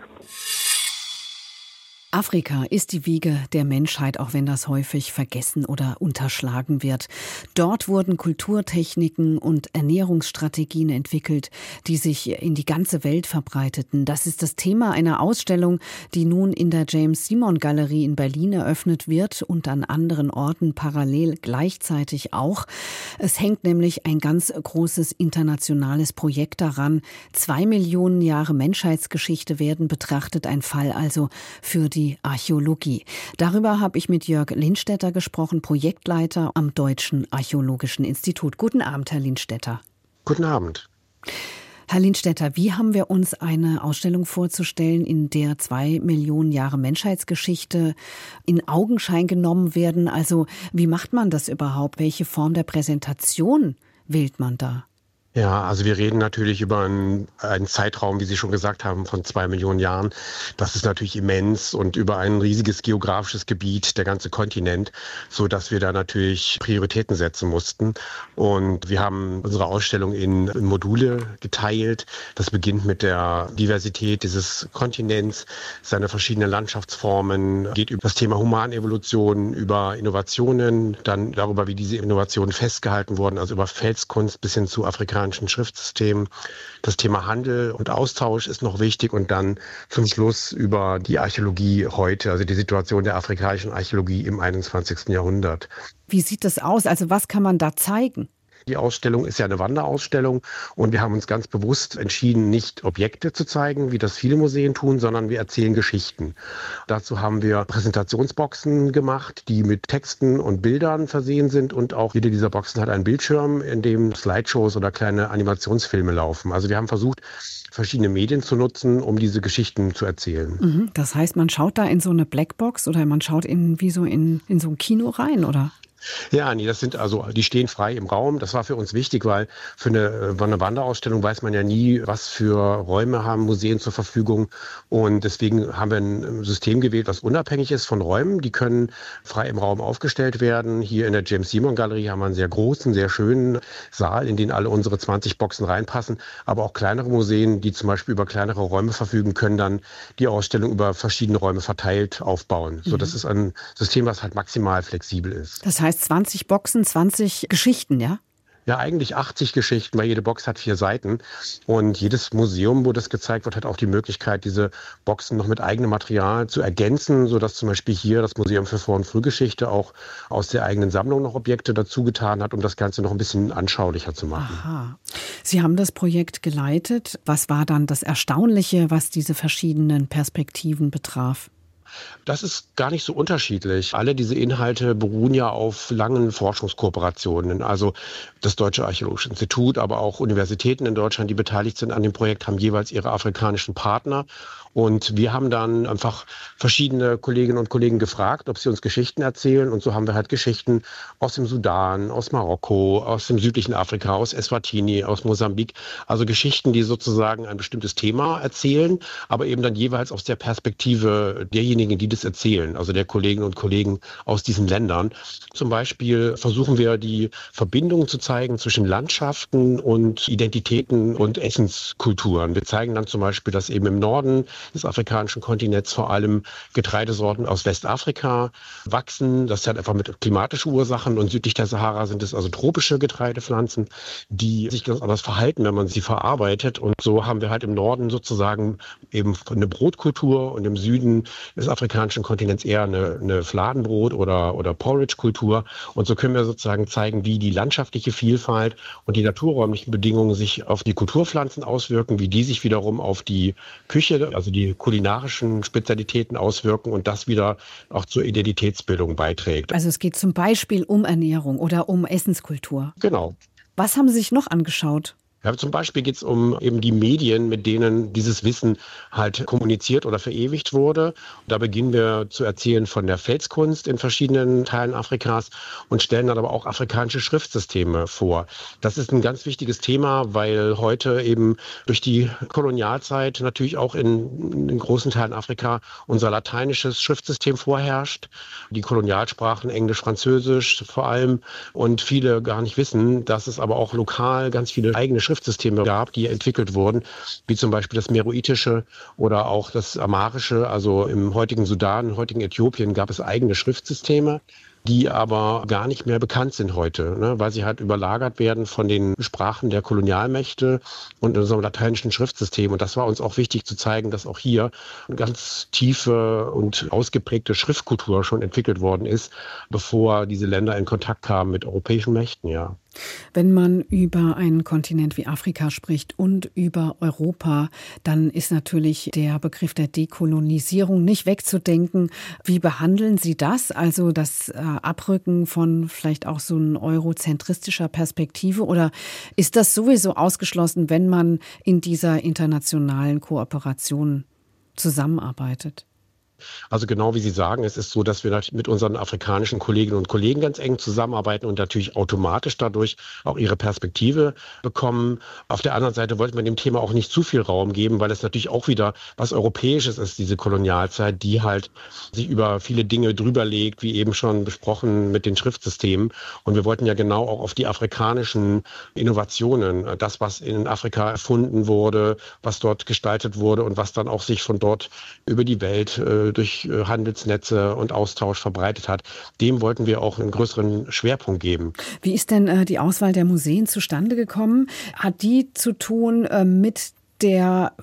Afrika ist die Wiege der Menschheit, auch wenn das häufig vergessen oder unterschlagen wird. Dort wurden Kulturtechniken und Ernährungsstrategien entwickelt, die sich in die ganze Welt verbreiteten. Das ist das Thema einer Ausstellung, die nun in der James-Simon-Galerie in Berlin eröffnet wird und an anderen Orten parallel gleichzeitig auch. Es hängt nämlich ein ganz großes internationales Projekt daran. Zwei Millionen Jahre Menschheitsgeschichte werden betrachtet, ein Fall also für die Archäologie. Darüber habe ich mit Jörg Lindstetter gesprochen, Projektleiter am Deutschen Archäologischen Institut. Guten Abend, Herr Lindstetter. Guten Abend. Herr Lindstetter, wie haben wir uns eine Ausstellung vorzustellen, in der zwei Millionen Jahre Menschheitsgeschichte in Augenschein genommen werden? Also wie macht man das überhaupt? Welche Form der Präsentation wählt man da? Ja, also wir reden natürlich über einen, einen Zeitraum, wie Sie schon gesagt haben, von zwei Millionen Jahren. Das ist natürlich immens und über ein riesiges geografisches Gebiet, der ganze Kontinent, so dass wir da natürlich Prioritäten setzen mussten. Und wir haben unsere Ausstellung in Module geteilt. Das beginnt mit der Diversität dieses Kontinents, seine verschiedenen Landschaftsformen, geht über das Thema Humanevolution, über Innovationen, dann darüber, wie diese Innovationen festgehalten wurden, also über Felskunst bis hin zu afrikanischen Schriftsystemen. Das Thema Handel und Austausch ist noch wichtig und dann zum Schluss über die Archäologie heute, also die Situation der afrikanischen Archäologie im einundzwanzigsten Jahrhundert. Wie sieht das aus? Also was kann man da zeigen? Die Ausstellung ist ja eine Wanderausstellung und wir haben uns ganz bewusst entschieden, nicht Objekte zu zeigen, wie das viele Museen tun, sondern wir erzählen Geschichten. Dazu haben wir Präsentationsboxen gemacht, die mit Texten und Bildern versehen sind und auch jede dieser Boxen hat einen Bildschirm, in dem Slideshows oder kleine Animationsfilme laufen. Also wir haben versucht, verschiedene Medien zu nutzen, um diese Geschichten zu erzählen. Das heißt, man schaut da in so eine Blackbox oder man schaut in, wie so in, in so ein Kino rein, oder? Ja, nee, das sind also, die stehen frei im Raum. Das war für uns wichtig, weil für eine, eine Wanderausstellung weiß man ja nie, was für Räume haben Museen zur Verfügung. Und deswegen haben wir ein System gewählt, was unabhängig ist von Räumen. Die können frei im Raum aufgestellt werden. Hier in der James-Simon-Galerie haben wir einen sehr großen, sehr schönen Saal, in den alle unsere zwanzig Boxen reinpassen. Aber auch kleinere Museen, die zum Beispiel über kleinere Räume verfügen, können dann die Ausstellung über verschiedene Räume verteilt aufbauen. Mhm. So, das ist ein System, was halt maximal flexibel ist. Das heißt, zwanzig Boxen, zwanzig Geschichten, ja? Ja, eigentlich achtzig Geschichten, weil jede Box hat vier Seiten. Und jedes Museum, wo das gezeigt wird, hat auch die Möglichkeit, diese Boxen noch mit eigenem Material zu ergänzen, sodass zum Beispiel hier das Museum für Vor- und Frühgeschichte auch aus der eigenen Sammlung noch Objekte dazu getan hat, um das Ganze noch ein bisschen anschaulicher zu machen. Aha. Sie haben das Projekt geleitet. Was war dann das Erstaunliche, was diese verschiedenen Perspektiven betraf? Das ist gar nicht so unterschiedlich. Alle diese Inhalte beruhen ja auf langen Forschungskooperationen. Also das Deutsche Archäologische Institut, aber auch Universitäten in Deutschland, die beteiligt sind an dem Projekt, haben jeweils ihre afrikanischen Partner. Und wir haben dann einfach verschiedene Kolleginnen und Kollegen gefragt, ob sie uns Geschichten erzählen. Und so haben wir halt Geschichten aus dem Sudan, aus Marokko, aus dem südlichen Afrika, aus Eswatini, aus Mosambik. Also Geschichten, die sozusagen ein bestimmtes Thema erzählen, aber eben dann jeweils aus der Perspektive derjenigen, die das erzählen, also der Kolleginnen und Kollegen aus diesen Ländern. Zum Beispiel versuchen wir, die Verbindung zu zeigen zwischen Landschaften und Identitäten und Essenskulturen. Wir zeigen dann zum Beispiel, dass eben im Norden des afrikanischen Kontinents, vor allem Getreidesorten aus Westafrika, wachsen. Das hat einfach mit klimatischen Ursachen und südlich der Sahara sind es also tropische Getreidepflanzen, die sich ganz anders verhalten, wenn man sie verarbeitet. Und so haben wir halt im Norden sozusagen eben eine Brotkultur und im Süden des afrikanischen Kontinents eher eine, eine Fladenbrot- oder, oder Porridge-Kultur. Und so können wir sozusagen zeigen, wie die landschaftliche Vielfalt und die naturräumlichen Bedingungen sich auf die Kulturpflanzen auswirken, wie die sich wiederum auf die Küche, also die kulinarischen Spezialitäten auswirken und das wieder auch zur Identitätsbildung beiträgt. Also es geht zum Beispiel um Ernährung oder um Essenskultur. Genau. Was haben Sie sich noch angeschaut? Ja, zum Beispiel geht es um eben die Medien, mit denen dieses Wissen halt kommuniziert oder verewigt wurde. Da beginnen wir zu erzählen von der Felskunst in verschiedenen Teilen Afrikas und stellen dann aber auch afrikanische Schriftsysteme vor. Das ist ein ganz wichtiges Thema, weil heute eben durch die Kolonialzeit natürlich auch in, in großen Teilen Afrika unser lateinisches Schriftsystem vorherrscht. Die Kolonialsprachen Englisch, Französisch vor allem und viele gar nicht wissen, dass es aber auch lokal ganz viele eigene Schriftsysteme Schriftsysteme gab, die entwickelt wurden, wie zum Beispiel das Meroitische oder auch das Amarische. Also im heutigen Sudan, im heutigen Äthiopien gab es eigene Schriftsysteme, die aber gar nicht mehr bekannt sind heute, ne, weil sie halt überlagert werden von den Sprachen der Kolonialmächte und unserem lateinischen Schriftsystem. Und das war uns auch wichtig zu zeigen, dass auch hier eine ganz tiefe und ausgeprägte Schriftkultur schon entwickelt worden ist, bevor diese Länder in Kontakt kamen mit europäischen Mächten, ja. Wenn man über einen Kontinent wie Afrika spricht und über Europa, dann ist natürlich der Begriff der Dekolonisierung nicht wegzudenken. Wie behandeln Sie das? Also das äh, Abrücken von vielleicht auch so ein eurozentristischer Perspektive? Oder ist das sowieso ausgeschlossen, wenn man in dieser internationalen Kooperation zusammenarbeitet? Also genau wie Sie sagen, es ist so, dass wir mit unseren afrikanischen Kolleginnen und Kollegen ganz eng zusammenarbeiten und natürlich automatisch dadurch auch ihre Perspektive bekommen. Auf der anderen Seite wollte man dem Thema auch nicht zu viel Raum geben, weil es natürlich auch wieder was Europäisches ist, diese Kolonialzeit, die halt sich über viele Dinge drüber legt, wie eben schon besprochen mit den Schriftsystemen. Und wir wollten ja genau auch auf die afrikanischen Innovationen, das, was in Afrika erfunden wurde, was dort gestaltet wurde und was dann auch sich von dort über die Welt äh, durch Handelsnetze und Austausch verbreitet hat, dem wollten wir auch einen größeren Schwerpunkt geben. Wie ist denn äh, die Auswahl der Museen zustande gekommen? Hat die zu tun äh, mit der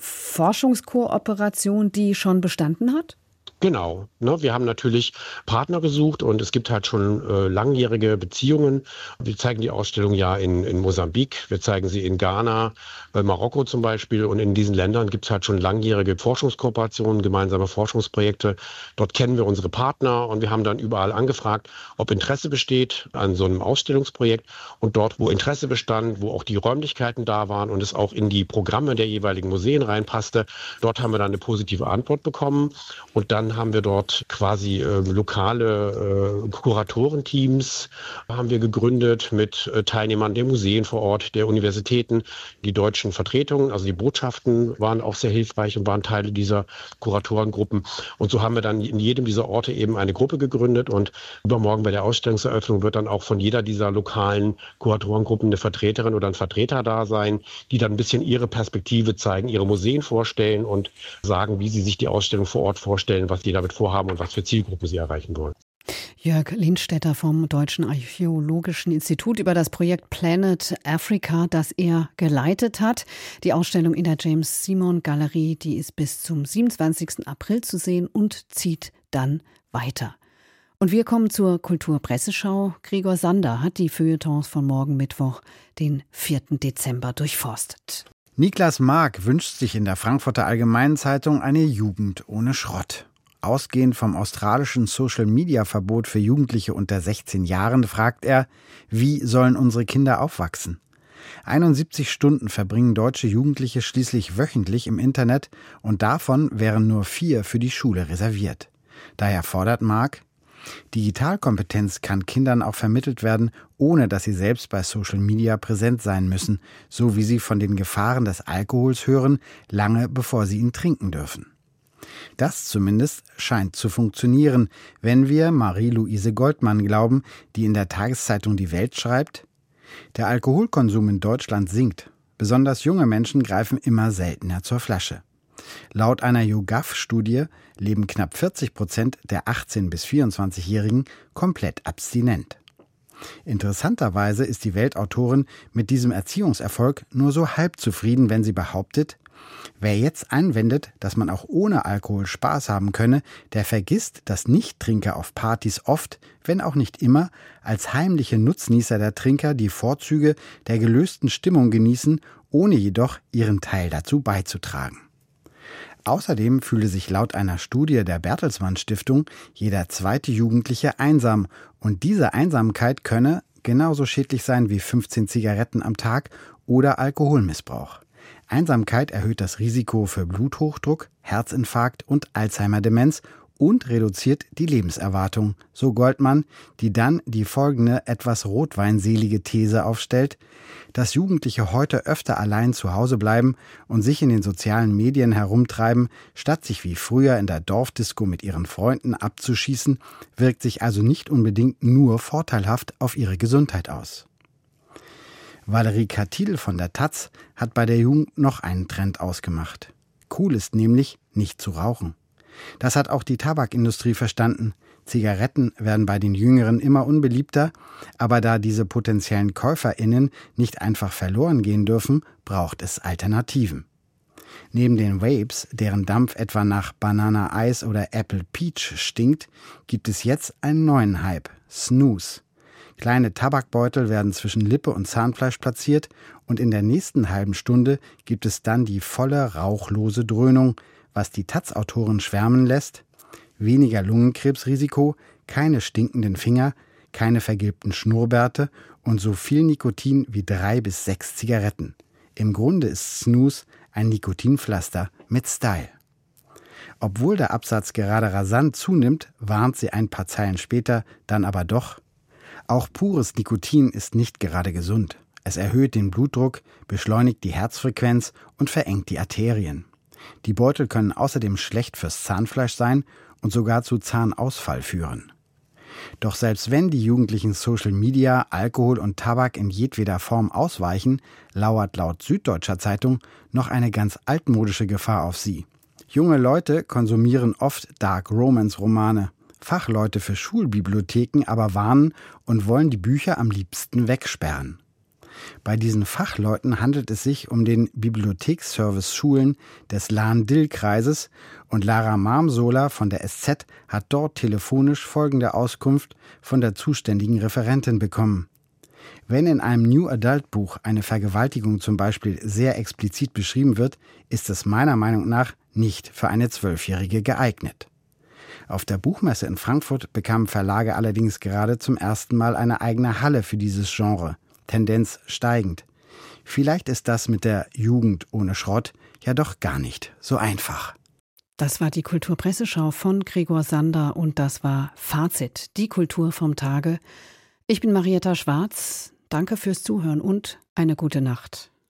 Forschungskooperation, die schon bestanden hat? Genau. Ne, wir haben natürlich Partner gesucht und es gibt halt schon äh, langjährige Beziehungen. Wir zeigen die Ausstellung ja in, in Mosambik, wir zeigen sie in Ghana, äh, Marokko zum Beispiel. Und in diesen Ländern gibt es halt schon langjährige Forschungskooperationen, gemeinsame Forschungsprojekte. Dort kennen wir unsere Partner und wir haben dann überall angefragt, ob Interesse besteht an so einem Ausstellungsprojekt. Und dort, wo Interesse bestand, wo auch die Räumlichkeiten da waren und es auch in die Programme der jeweiligen Museen reinpasste, dort haben wir dann eine positive Antwort bekommen. Und dann haben wir dort quasi äh, lokale äh, Kuratorenteams haben wir gegründet mit äh, Teilnehmern der Museen vor Ort, der Universitäten, die deutschen Vertretungen, also die Botschaften waren auch sehr hilfreich und waren Teile dieser Kuratorengruppen. Und so haben wir dann in jedem dieser Orte eben eine Gruppe gegründet und übermorgen bei der Ausstellungseröffnung wird dann auch von jeder dieser lokalen Kuratorengruppen eine Vertreterin oder ein Vertreter da sein, die dann ein bisschen ihre Perspektive zeigen, ihre Museen vorstellen und sagen, wie sie sich die Ausstellung vor Ort vorstellen, was die damit vorhaben und was für Zielgruppen sie erreichen wollen. Jörg Lindstetter vom Deutschen Archäologischen Institut über das Projekt Planet Africa, das er geleitet hat. Die Ausstellung in der James Simon Galerie, die ist bis zum siebenundzwanzigsten April zu sehen und zieht dann weiter. Und wir kommen zur Kulturpresseschau. Gregor Sander hat die Feuilletons von morgen Mittwoch, den vierten Dezember, durchforstet. Niklas Mark wünscht sich in der Frankfurter Allgemeinen Zeitung eine Jugend ohne Schrott. Ausgehend vom australischen Social-Media-Verbot für Jugendliche unter sechzehn Jahren fragt er, wie sollen unsere Kinder aufwachsen? einundsiebzig Stunden verbringen deutsche Jugendliche schließlich wöchentlich im Internet und davon wären nur vier für die Schule reserviert. Daher fordert Mark, Digitalkompetenz kann Kindern auch vermittelt werden, ohne dass sie selbst bei Social Media präsent sein müssen, so wie sie von den Gefahren des Alkohols hören, lange bevor sie ihn trinken dürfen. Das zumindest scheint zu funktionieren, wenn wir Marie-Louise Goldmann glauben, die in der Tageszeitung Die Welt schreibt, der Alkoholkonsum in Deutschland sinkt. Besonders junge Menschen greifen immer seltener zur Flasche. Laut einer YouGov-Studie leben knapp vierzig Prozent der achtzehn- bis vierundzwanzigjährigen komplett abstinent. Interessanterweise ist die Weltautorin mit diesem Erziehungserfolg nur so halb zufrieden, wenn sie behauptet, wer jetzt einwendet, dass man auch ohne Alkohol Spaß haben könne, der vergisst, dass Nichttrinker auf Partys oft, wenn auch nicht immer, als heimliche Nutznießer der Trinker die Vorzüge der gelösten Stimmung genießen, ohne jedoch ihren Teil dazu beizutragen. Außerdem fühle sich laut einer Studie der Bertelsmann Stiftung jeder zweite Jugendliche einsam und diese Einsamkeit könne genauso schädlich sein wie fünfzehn Zigaretten am Tag oder Alkoholmissbrauch. Einsamkeit erhöht das Risiko für Bluthochdruck, Herzinfarkt und Alzheimer-Demenz und reduziert die Lebenserwartung, so Goldmann, die dann die folgende etwas rotweinselige These aufstellt: Dass Jugendliche heute öfter allein zu Hause bleiben und sich in den sozialen Medien herumtreiben, statt sich wie früher in der Dorfdisco mit ihren Freunden abzuschießen, wirkt sich also nicht unbedingt nur vorteilhaft auf ihre Gesundheit aus. Valerie Katil von der Taz hat bei der Jugend noch einen Trend ausgemacht. Cool ist nämlich, nicht zu rauchen. Das hat auch die Tabakindustrie verstanden. Zigaretten werden bei den Jüngeren immer unbeliebter, aber da diese potenziellen KäuferInnen nicht einfach verloren gehen dürfen, braucht es Alternativen. Neben den Vapes, deren Dampf etwa nach Banana Ice oder Apple Peach stinkt, gibt es jetzt einen neuen Hype: Snus. Kleine Tabakbeutel werden zwischen Lippe und Zahnfleisch platziert und in der nächsten halben Stunde gibt es dann die volle rauchlose Dröhnung, was die Taz-Autorin schwärmen lässt: weniger Lungenkrebsrisiko, keine stinkenden Finger, keine vergilbten Schnurrbärte und so viel Nikotin wie drei bis sechs Zigaretten. Im Grunde ist Snus ein Nikotinpflaster mit Style. Obwohl der Absatz gerade rasant zunimmt, warnt sie ein paar Zeilen später dann aber doch: Auch pures Nikotin ist nicht gerade gesund. Es erhöht den Blutdruck, beschleunigt die Herzfrequenz und verengt die Arterien. Die Beutel können außerdem schlecht fürs Zahnfleisch sein und sogar zu Zahnausfall führen. Doch selbst wenn die Jugendlichen Social Media, Alkohol und Tabak in jedweder Form ausweichen, lauert laut Süddeutscher Zeitung noch eine ganz altmodische Gefahr auf sie. Junge Leute konsumieren oft Dark-Romance-Romane. Fachleute für Schulbibliotheken aber warnen und wollen die Bücher am liebsten wegsperren. Bei diesen Fachleuten handelt es sich um den Bibliotheksservice-Schulen des Lahn-Dill-Kreises und Lara Marmsola von der S Z hat dort telefonisch folgende Auskunft von der zuständigen Referentin bekommen. Wenn in einem New Adult Buch eine Vergewaltigung zum Beispiel sehr explizit beschrieben wird, ist es meiner Meinung nach nicht für eine Zwölfjährige geeignet. Auf der Buchmesse in Frankfurt bekamen Verlage allerdings gerade zum ersten Mal eine eigene Halle für dieses Genre. Tendenz steigend. Vielleicht ist das mit der Jugend ohne Schrott ja doch gar nicht so einfach. Das war die Kulturpresseschau von Gregor Sander und das war Fazit, die Kultur vom Tage. Ich bin Marietta Schwarz. Danke fürs Zuhören und eine gute Nacht.